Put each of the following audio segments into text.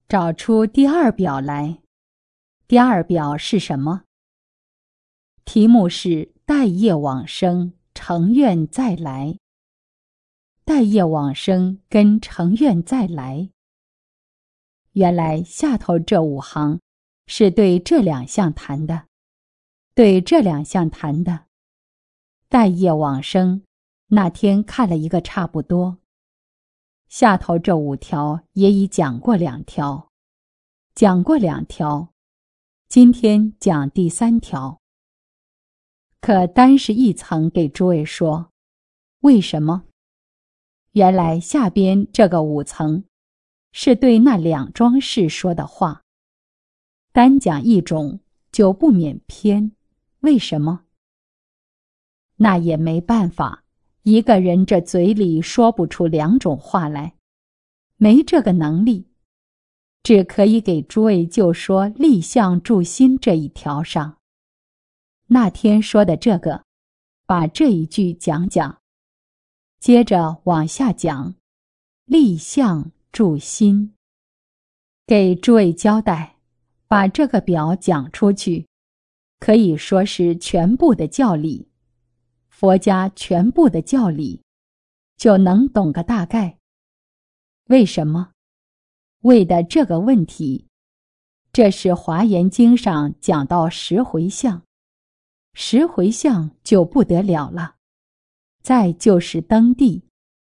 找出第二表来。第二表是什么？题目是待业往生，成愿再来。待业往生跟成愿再来，原来下头这5行是对这2项谈的，对这2项谈的。待业往生那天看了一个差不多，下头这5条也已讲过2条，讲过2条，今天讲第3条。可单是一层给诸位说，为什么？原来下边这个5层是对那2桩事说的话，单讲一种就不免偏，为什么？那也没办法，一个人这嘴里说不出2种话来，没这个能力，只可以给诸位就说立相住心这一条上。那天说的这个，把这一句讲讲，接着往下讲立相住心，给诸位交代，把这个表讲出去，可以说是全部的教理，佛家全部的教理，就能懂个大概。为什么？为的这个问题，这是华严经上讲到10回向，10回向就不得了了。再就是登地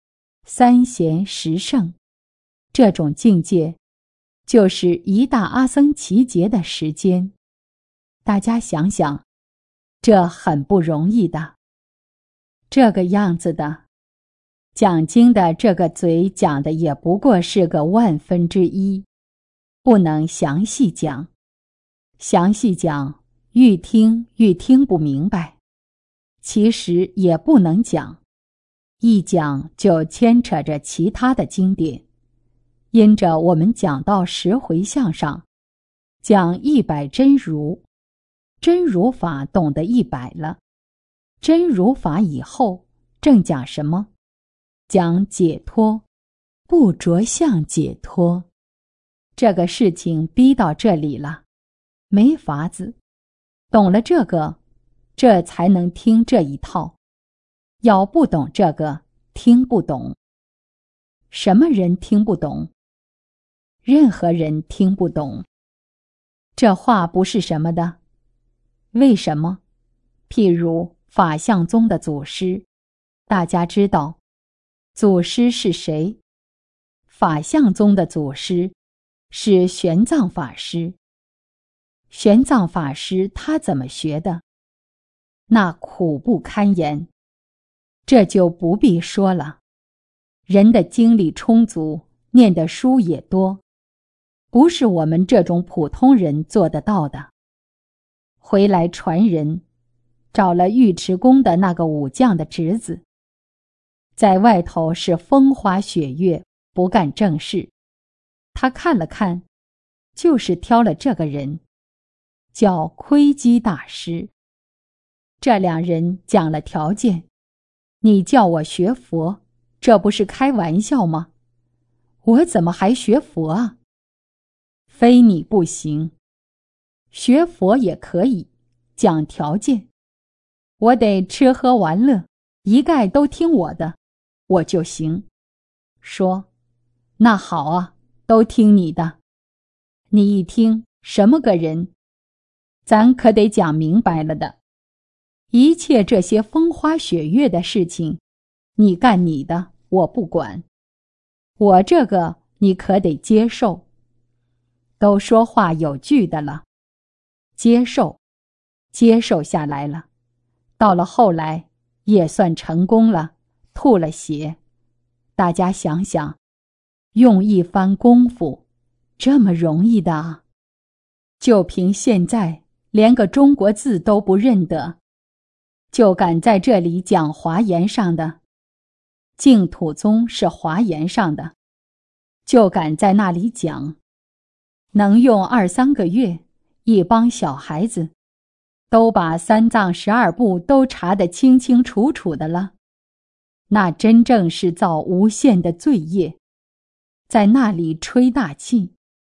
，3贤10圣，这种境界就是一大阿僧祇劫的时间。大家想想，这很不容易的。这个样子的，讲经的这个嘴讲的也不过是个1/1000，不能详细讲。详细讲，愈听不明白，其实也不能讲，一讲就牵扯着其他的经典。因着我们讲到10回向上，讲100真如，真如法懂得100了，真如法以后正讲什么？讲解脱，不着相解脱。这个事情逼到这里了，没法子。懂了这个，这才能听这一套。要不懂这个，听不懂。什么人听不懂？任何人听不懂。这话不是什么的。为什么？譬如法相宗的祖师，大家知道祖师是谁？法相宗的祖师是玄奘法师。玄奘法师他怎么学的？那苦不堪言，这就不必说了。人的精力充足，念的书也多，不是我们这种普通人做得到的。回来传人，找了尉迟恭的那个武将的侄子，在外头是风花雪月，不干正事。他看了看，就是挑了这个人，叫窥基大师。这2人讲了条件，你叫我学佛，这不是开玩笑吗？我怎么还学佛啊？非你不行。学佛也可以，讲条件，我得吃喝玩乐，一概都听我的，我就行。说，那好啊，都听你的。你一听，什么个人？咱可得讲明白了的。一切这些风花雪月的事情，你干你的，我不管。我这个你可得接受。都说话有据的了，接受下来了。到了后来也算成功了，吐了血。大家想想，用一番功夫，这么容易的啊？就凭现在连个中国字都不认得，就敢在这里讲华严上的，净土宗是华严上的，就敢在那里讲，能用2、3个月，一帮小孩子都把3藏12部都查得清清楚楚的了。那真正是造无限的罪业，在那里吹大气，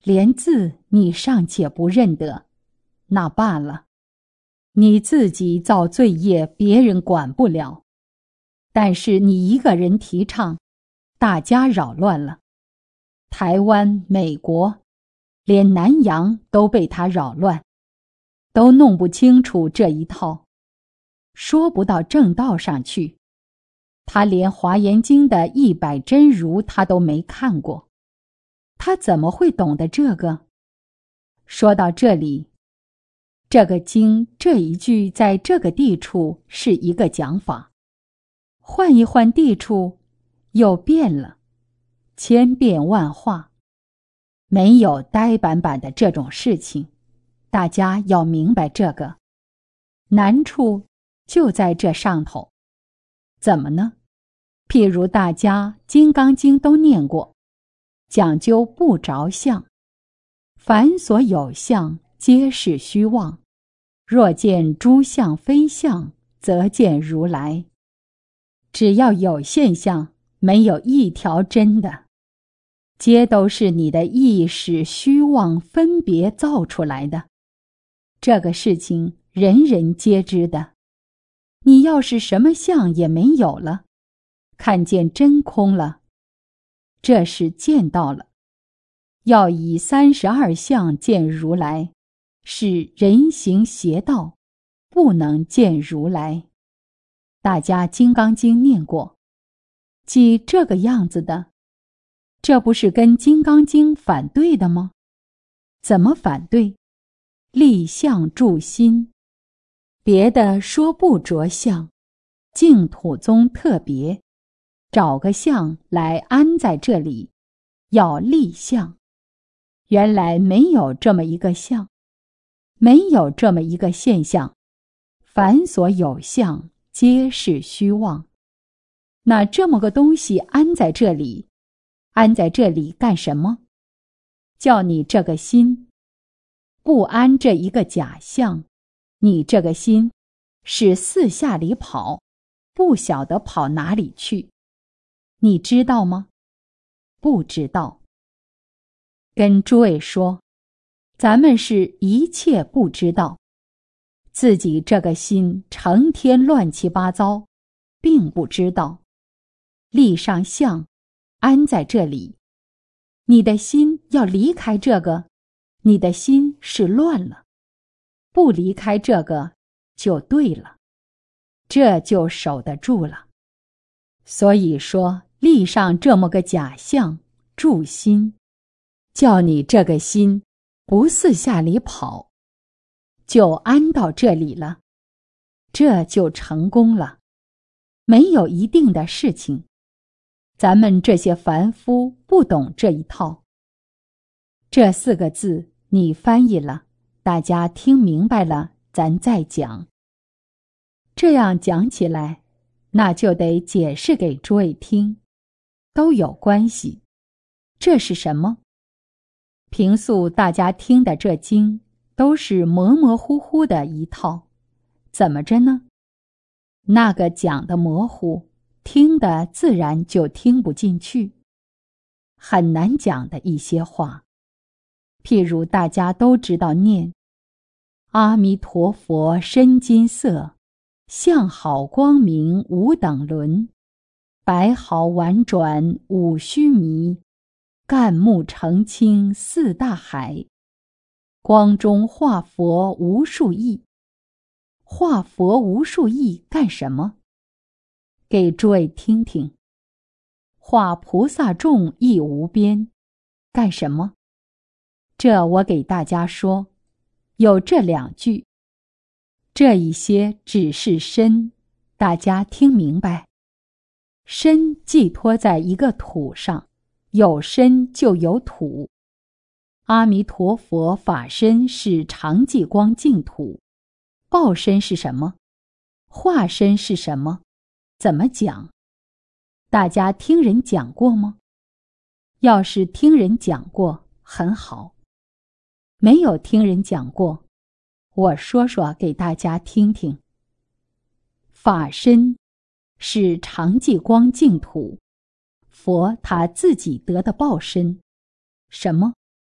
连字你尚且不认得，那罢了。你自己造罪业，别人管不了。但是你一个人提倡，大家扰乱了。台湾、美国，连南洋都被他扰乱，都弄不清楚这一套，说不到正道上去。他连《华严经》的100真如他都没看过，他怎么会懂得这个？说到这里，这个经这一句在这个地处是一个讲法，换一换地处又变了，千变万化，没有呆板板的这种事情，大家要明白这个。难处就在这上头。怎么呢？譬如大家《金刚经》都念过，讲究不着相，凡所有相，皆是虚妄。若见诸相非相，则见如来。只要有现象，没有一条真的，皆都是你的意识虚妄分别造出来的。这个事情人人皆知的。你要是什么相也没有了，看见真空了，这是见到了。要以32相见如来，是人行邪道，不能见如来。大家《金刚经》念过，即这个样子的，这不是跟《金刚经》反对的吗？怎么反对？立相住心，别的说不着相，净土宗特别找个相来安在这里，要立相。原来没有这么一个相，没有这么一个现象，凡所有相，皆是虚妄。那这么个东西安在这里，安在这里干什么？叫你这个心不安这一个假象，你这个心是四下里跑，不晓得跑哪里去。你知道吗？不知道。跟诸位说，咱们是一切不知道，自己这个心成天乱七八糟，并不知道。立上相，安在这里。你的心要离开这个，你的心是乱了。不离开这个，就对了，这就守得住了。所以说，立上这么个假象，住心，叫你这个心不四下里跑，就安到这里了，这就成功了。没有一定的事情，咱们这些凡夫不懂这一套。这4个字你翻译了，大家听明白了，咱再讲。这样讲起来，那就得解释给诸位听，都有关系。这是什么？平素大家听的这经都是模模糊糊的一套，怎么着呢？那个讲的模糊，听的自然就听不进去，很难讲的一些话。譬如大家都知道念阿弥陀佛身金色，相好光明无等伦，白毫婉转五须弥，干木澄清四大海，光中化佛无数亿。化佛无数亿干什么？给诸位听听。化菩萨众亦无边，干什么？这我给大家说，有这2句，这一些只是身，大家听明白。身寄托在一个土上，有身就有土。阿弥陀佛法身是常寂光净土，报身是什么？化身是什么？怎么讲？大家听人讲过吗？要是听人讲过，很好。没有听人讲过，我说说给大家听听。法身是常寂光净土，佛他自己得的报身。什么？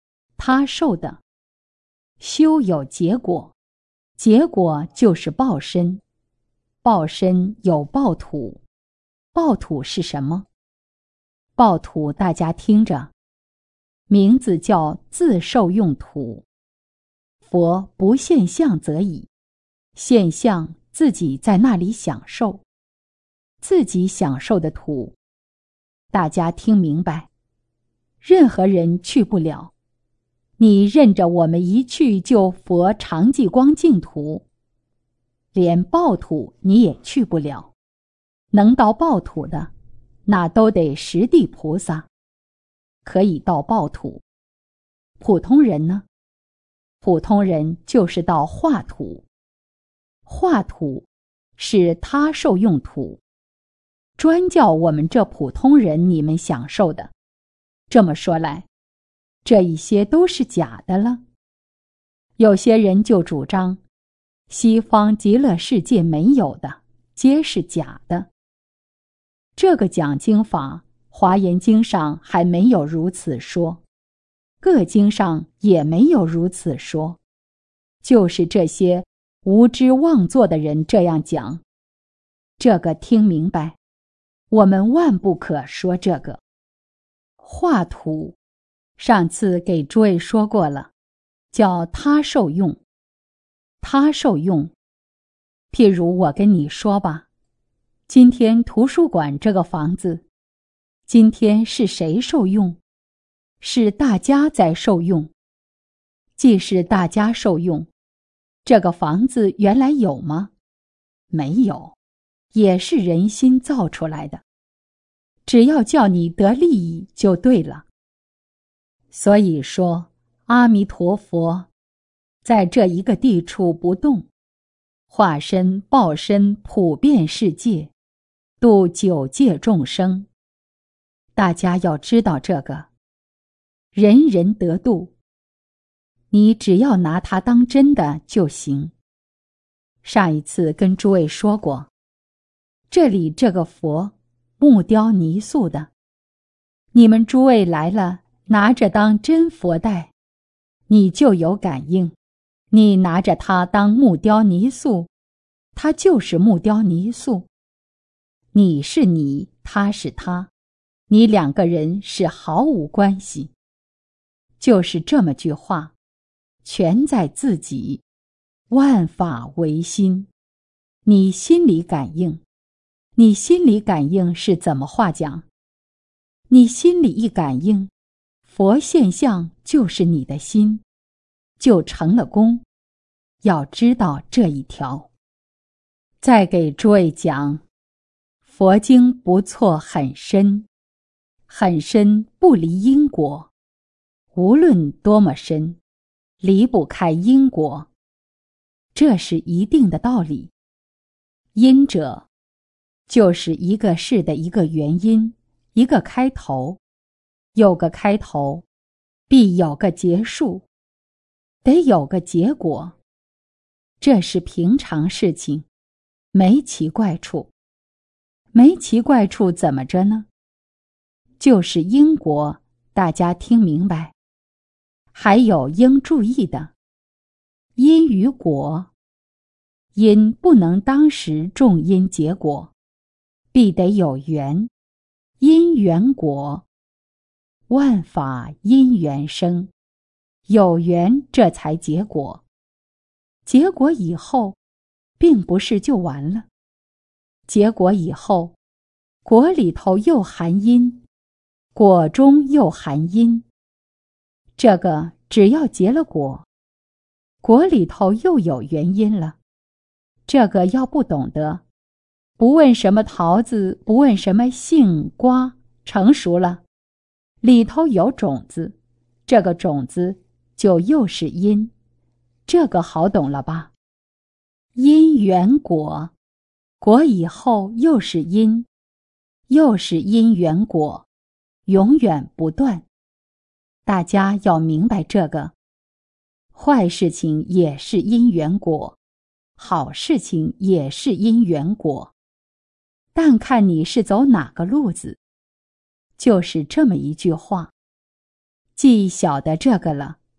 他受的。修有结果，结果就是报身。报身有报土，报土是什么？报土大家听着，名字叫自受用土。佛不现相则已，现相自己在那里享受，自己享受的土。大家听明白，任何人去不了。你认着我们一去就佛常寂光净土，连报土你也去不了。能到报土的，那都得实地菩萨，可以到报土。普通人呢？普通人就是到化土。化土是他受用土，专叫我们这普通人你们享受的。这么说来，这一些都是假的了。有些人就主张西方极乐世界没有的，皆是假的。这个讲经法，华严经上还没有如此说，各经上也没有如此说，就是这些无知妄作的人这样讲。这个听明白，我们万不可说这个。化土，上次给诸位说过了，叫他受用。他受用，譬如我跟你说吧，今天图书馆这个房子，今天是谁受用？是大家在受用。既是大家受用，这个房子原来有吗？没有，也是人心造出来的。只要叫你得利益就对了。所以说，阿弥陀佛在这一个地处不动，化身报身普遍世界，度九界众生。大家要知道这个，人人得度，你只要拿它当真的就行。上一次跟诸位说过，这里这个佛木雕泥塑的，你们诸位来了，拿着当真佛待，你就有感应。你拿着它当木雕泥塑，它就是木雕泥塑。你是你，他是他，你两个人是毫无关系。就是这么句话，全在自己，万法唯心。你心里感应，你心里感应是怎么话讲？你心里一感应，佛现象就是你的心，就成了功。要知道这一条。再给诸位讲，佛经不错，很深，很深不离因果，无论多么深，离不开因果，这是一定的道理。因者就是一个事的一个原因，一个开头，有个开头，必有个结束，得有个结果。这是平常事情，没奇怪处。没奇怪处怎么着呢？就是因果，大家听明白。还有应注意的，因与果，因不能当时种因结果，必得有缘，因缘果，万法因缘生，有缘这才结果。结果以后，并不是就完了。结果以后，果里头又含因，果中又含因。这个只要结了果，果里头又有原因了。这个要不懂得，不问什么桃子，不问什么杏瓜，成熟了，里头有种子，这个种子就又是因。这个好懂了吧？因缘果，果以后又是因，又是因缘果，永远不断。大家要明白这个。坏事情也是因缘果，好事情也是因缘果，但看你是走哪个路子。就是这么一句话。既晓得这个了，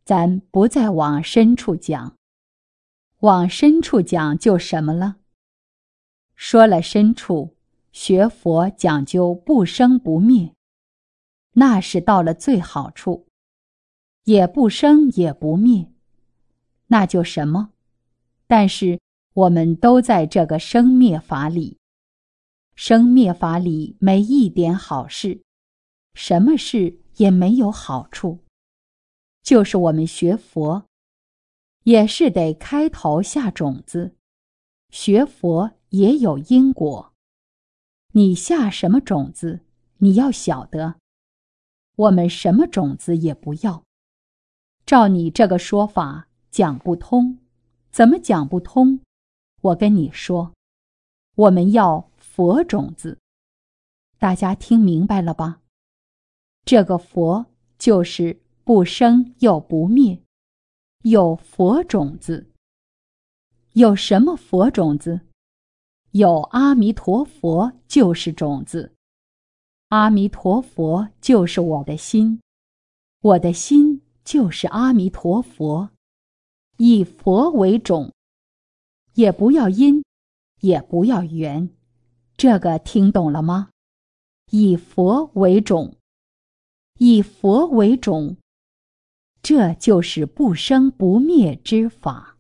咱不再往深处讲。往深处讲就什么了？说了深处，学佛讲究不生不灭，那是到了最好处，也不生也不灭，那就什么？但是我们都在这个生灭法里，生灭法里没一点好事，什么事也没有好处。就是我们学佛，也是得开头下种子，学佛也有因果。你下什么种子，你要晓得。我们什么种子也不要。照你这个说法，讲不通。怎么讲不通？我跟你说，我们要佛种子。大家听明白了吧？这个佛就是不生又不灭，有佛种子。有什么佛种子？有阿弥陀佛就是种子。阿弥陀佛就是我的心，我的心就是阿弥陀佛，以佛为种，也不要因，也不要缘，这个听懂了吗？以佛为种，以佛为种，这就是不生不灭之法。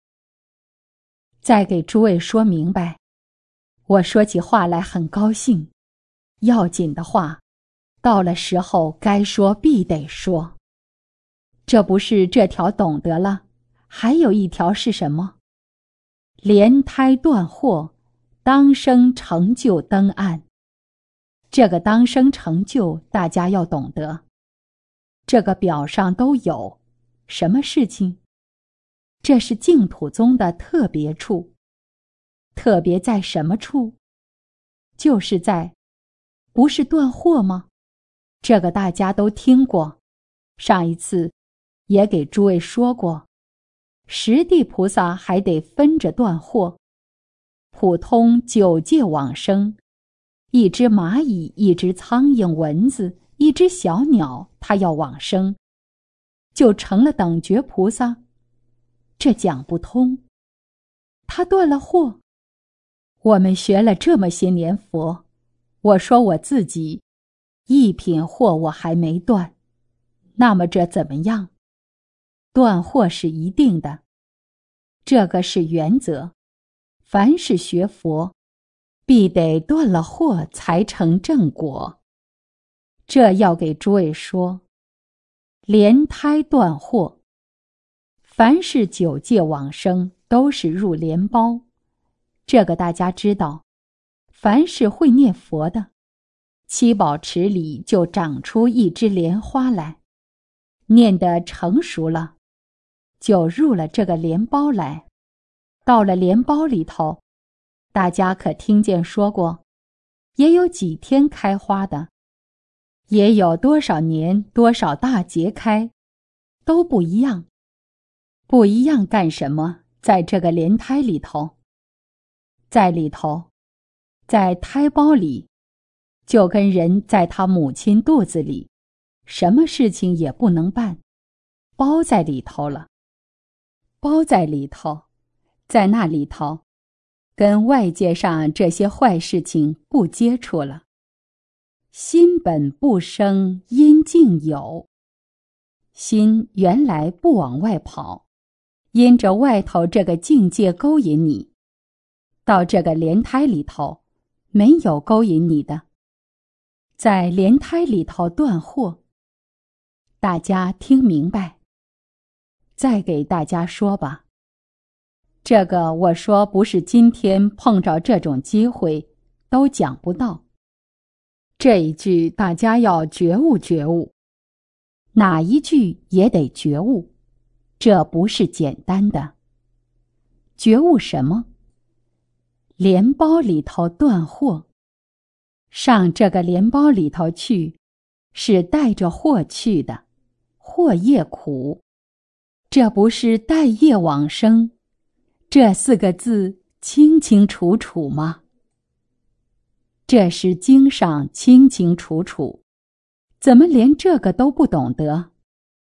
再给诸位说明白，我说起话来很高兴，要紧的话，到了时候该说必得说。这不是这条懂得了，还有一条是什么？莲胎断惑，当生成就登岸。这个当生成就大家要懂得，这个表上都有。什么事情？这是净土宗的特别处。特别在什么处？就是在，不是断惑吗？这个大家都听过，上一次也给诸位说过。十地菩萨还得分着断惑，普通九界往生，一只蚂蚁，一只苍蝇，蚊子，一只小鸟，它要往生，就成了等觉菩萨。这讲不通，他断了惑。我们学了这么些年佛，我说我自己一品惑我还没断，那么这怎么样？断惑是一定的，这个是原则。凡是学佛，必得断了惑才成正果。这要给诸位说，莲胎断惑，凡是九界往生都是入莲包。这个大家知道，凡是会念佛的，七宝池里就长出一枝莲花来，念得成熟了，就入了这个莲包来。到了莲包里头，大家可听见说过，也有几天开花的，也有多少年多少大节开，都不一样。不一样干什么？在这个莲胎里头，在里头，在胎包里，就跟人在他母亲肚子里，什么事情也不能办，包在里头了。包在里头，在那里头，跟外界上这些坏事情不接触了。心本不生，因境有。心原来不往外跑，因着外头这个境界勾引你，到这个莲胎里头，没有勾引你的，在莲胎里头断惑。大家听明白？再给大家说吧。这个我说不是今天碰着这种机会都讲不到。这一句大家要觉悟觉悟，哪一句也得觉悟，这不是简单的。觉悟什么？莲包里头断惑，上这个莲包里头去，是带着惑去的，惑业苦，这不是带业往生，这四个字清清楚楚吗？这是经上清清楚楚，怎么连这个都不懂得？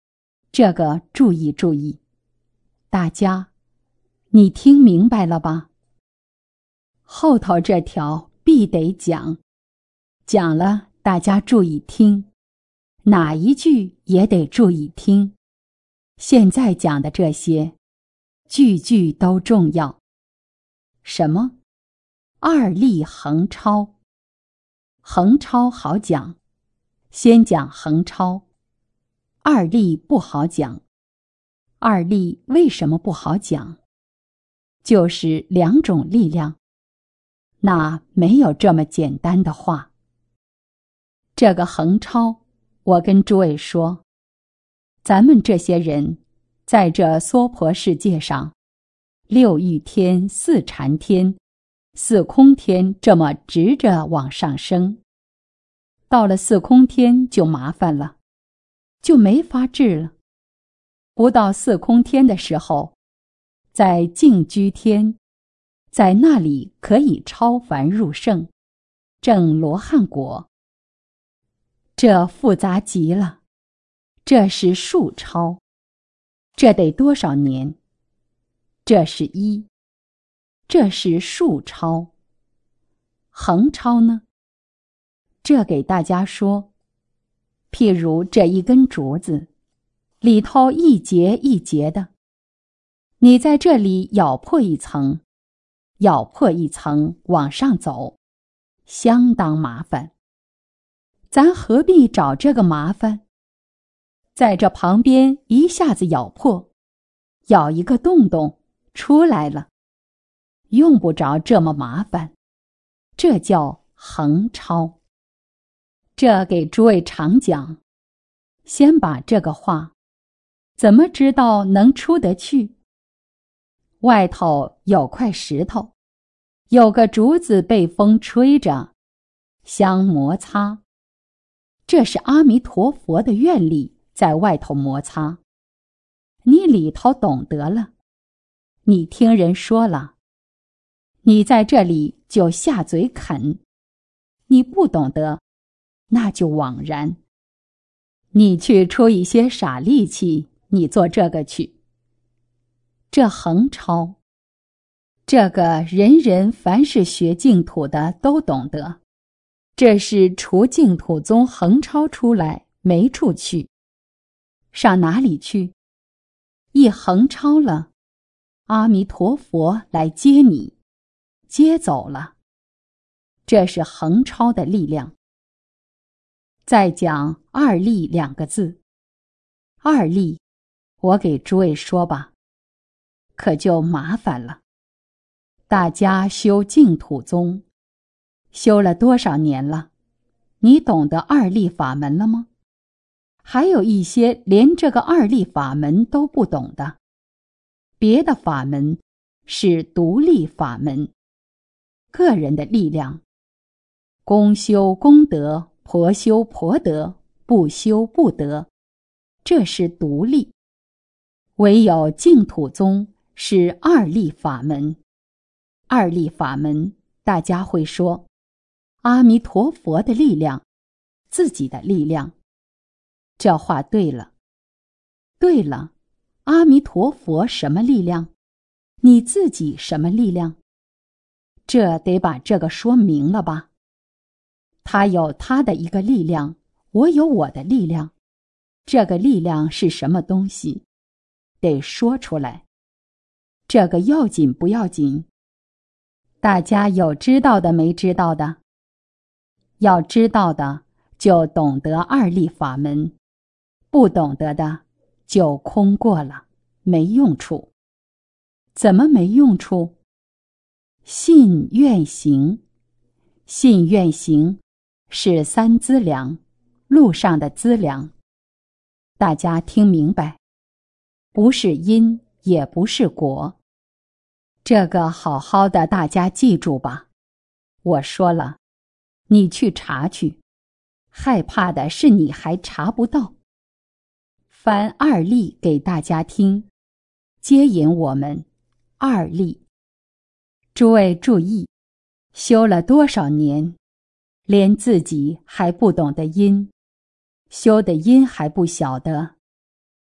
这个注意注意，大家，你听明白了吧？后头这条必得讲，讲了大家注意听，哪一句也得注意听。现在讲的这些，句句都重要。什么？二力横超。横超好讲，先讲横超。二力不好讲。二力为什么不好讲？就是两种力量。那没有这么简单的话。这个横超，我跟诸位说，咱们这些人在这娑婆世界上，六欲天、四禅天、四空天这么直着往上升，到了四空天就麻烦了，就没法治了。不到四空天的时候，在净居天，在那里可以超凡入圣，证罗汉果。这复杂极了，这是数超，这得多少年？这是一，这是数超。横超呢？这给大家说，譬如这一根竹子，里头一节一节的，你在这里咬破一层，咬破一层往上走，相当麻烦。咱何必找这个麻烦？在这旁边一下子咬破，咬一个洞洞出来了，用不着这么麻烦。这叫横超。这给诸位常讲，先把这个话，怎么知道能出得去？外头有块石头，有个竹子被风吹着，相摩擦。这是阿弥陀佛的愿力在外头摩擦。你里头懂得了，你听人说了，你在这里就下嘴啃。你不懂得，那就枉然。你去出一些傻力气，你做这个去。这横超，这个人人凡是学净土的都懂得。这是除净土宗横超出来，没处去。上哪里去？一横超了，阿弥陀佛来接你，接走了。这是横超的力量。再讲二力两个字。二力，我给诸位说吧，可就麻烦了。大家修净土宗，修了多少年了？你懂得二力法门了吗？还有一些连这个二力法门都不懂的。别的法门是独立法门，个人的力量，公修功德，婆修婆德，不修不得，这是独立。唯有净土宗是二力法门。二力法门，大家会说阿弥陀佛的力量，自己的力量。这话对了。对了，阿弥陀佛什么力量？你自己什么力量？这得把这个说明了吧。他有他的一个力量，我有我的力量。这个力量是什么东西？得说出来。这个要紧不要紧？大家有知道的没知道的？要知道的就懂得二力法门，不懂得的就空过了，没用处。怎么没用处？信愿行。信愿行是三资粮，路上的资粮。大家听明白，不是因，也不是果。这个好好的大家记住吧。我说了，你去查去，害怕的是你还查不到。翻二力给大家听，接引我们二力。诸位注意，修了多少年，连自己还不懂得因，修的因还不晓得，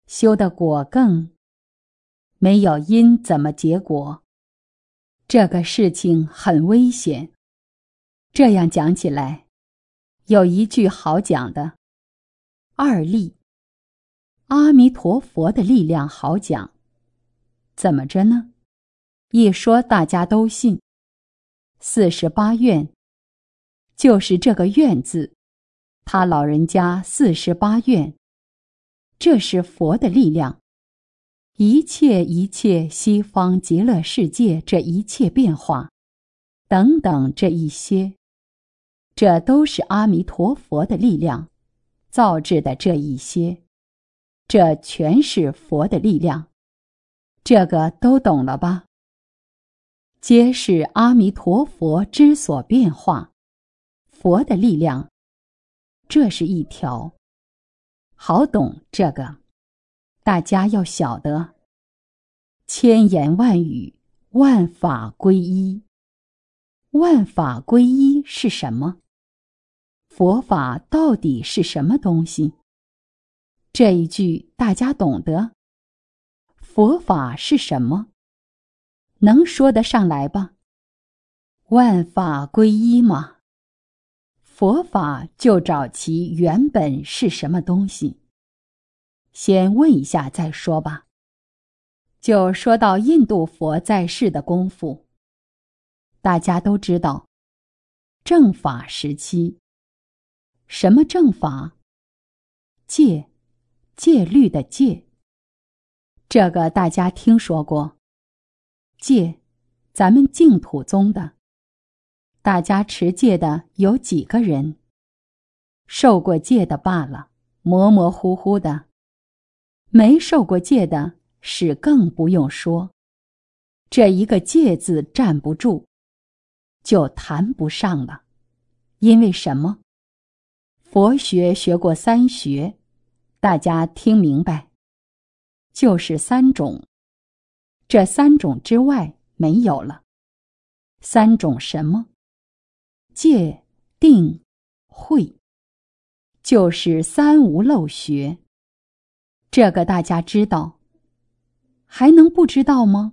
修的果更。没有因怎么结果？这个事情很危险。这样讲起来，有一句好讲的，二力。阿弥陀佛的力量好讲。怎么着呢？一说大家都信。48愿，就是这个愿字，他老人家48愿，这是佛的力量。一切西方极乐世界这一切变化，等等这一些，这都是阿弥陀佛的力量造制的这一些，这全是佛的力量。这个都懂了吧？皆是阿弥陀佛之所变化，佛的力量，这是一条。好懂这个，大家要晓得，千言万语，万法归一。万法归一是什么？佛法到底是什么东西？这一句大家懂得。佛法是什么？能说得上来吧？万法归一嘛。佛法就找其原本是什么东西。先问一下再说吧。就说到印度佛在世的功夫，大家都知道，正法时期。什么正法？戒，戒律的戒。这个大家听说过。戒，咱们净土宗的。大家持戒的有几个人？受过戒的罢了，模模糊糊的。没受过戒的是更不用说。这一个戒字站不住，就谈不上了。因为什么？佛学学过3学，大家听明白，就是3种。这3种之外没有了。3种什么？戒、定、慧，就是3无漏学。这个大家知道，还能不知道吗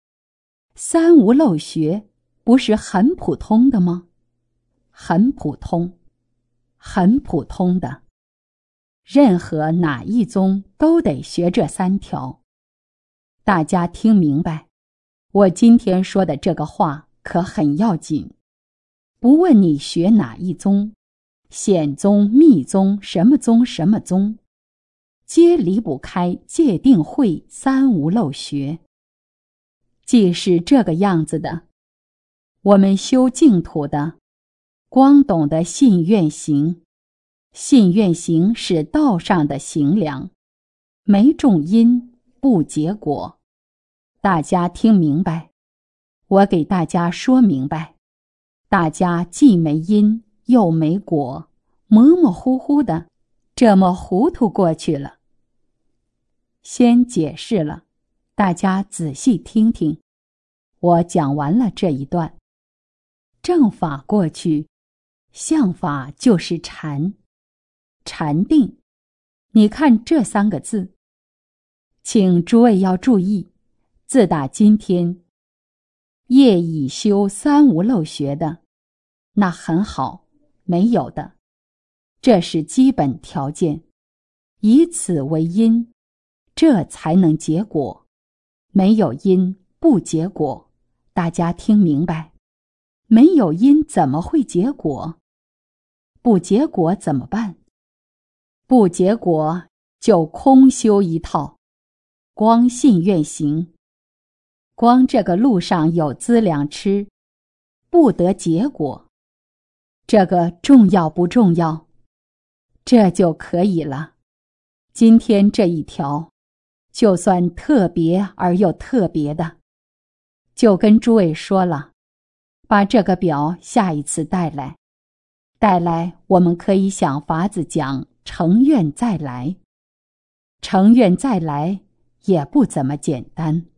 ？3无漏学不是很普通的吗？很普通，很普通的。任何哪一宗都得学这3条。大家听明白，我今天说的这个话可很要紧。不问你学哪一宗，显宗、密宗，什么宗什么宗，皆离不开戒定慧3无漏学。既是这个样子的，我们修净土的，光懂得信愿行。信愿行是道上的行粮，没种因不结果。大家听明白？我给大家说明白。大家既没因又没果，模模糊糊的，这么糊涂过去了。先解释了，大家仔细听听。我讲完了这一段。正法过去，相法就是禅。禅定，你看这3个字。请诸位要注意，自打今天，业已修3无漏学的，那很好，没有的。这是基本条件，以此为因，这才能结果。没有因不结果，大家听明白？没有因怎么会结果？不结果怎么办？不结果就空修一套，光信愿行。光这个路上有资粮吃，不得结果。这个重要不重要？这就可以了。今天这一条，就算特别而又特别的，就跟诸位说了，把这个表下一次带来。带来我们可以想法子讲成愿再来。成愿再来也不怎么简单。